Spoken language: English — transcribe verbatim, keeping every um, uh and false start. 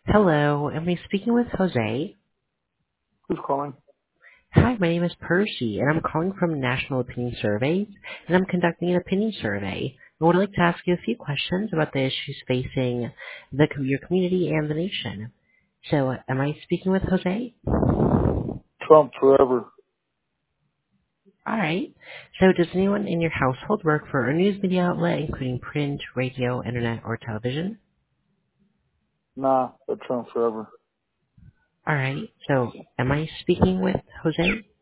Hello, am I speaking with Jose? Who's calling? Hi, my name is Percy, and I'm calling from National Opinion Surveys, and I'm conducting an opinion survey. I would like to ask you a few questions about the issues facing the com- your community and the nation. So, uh, am I speaking with Jose? Trump forever. All right. So, does anyone in your household work for a news media outlet, including print, radio, internet, or television? Nah, but Trump forever. All right. So, am I speaking with Jose?